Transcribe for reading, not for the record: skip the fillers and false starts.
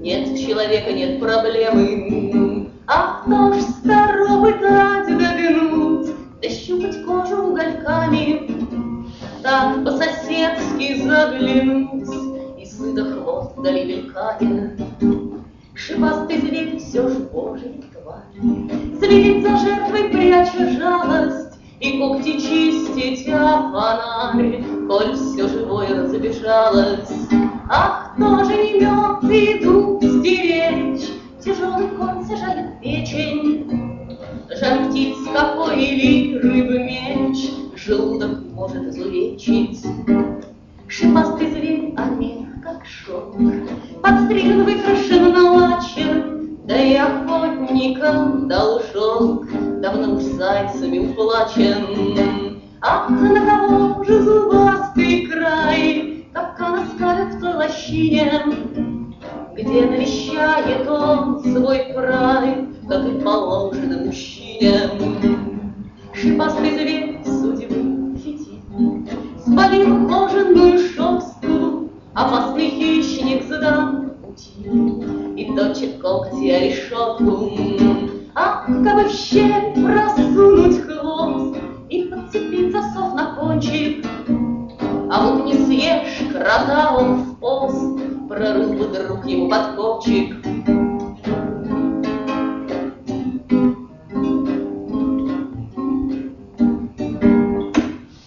Нет человека, нет проблемы. А кто ж здоровый дать догнуть, да щупать кожу угольками, так по-соседски заглянуть и сыто хвост вдали мелькает. Шипастый зверь все ж божий тварь, следит за жертвой, пряча жалость, и когти чистить, а фонарь, коль все живое разбежалось. А кто же не мед и дуб стеречь, тяжелый конце жалит печень, жаль птиц какой или рыб меч, желудок может изувечить. Шипастый зверь, а мех как шелк, подстрижен, выкрашен, налачен, да и охотникам дал шелк, давно уж зайцами уплачен. Ах, на кого же зубастый край, капкан скалит в той лощине, где навещает он свой край, как и положено мужчине. Шипастый зверь судьбы хитин, спалил кожаную шерстку, опасный хищник сдан пути и точит когтя решетку. Ах, как бы в щель просунуть хвост и подцепить засов на кончик, а вот не съешь крота он в пост, прорыл бы друг ему подкопчик.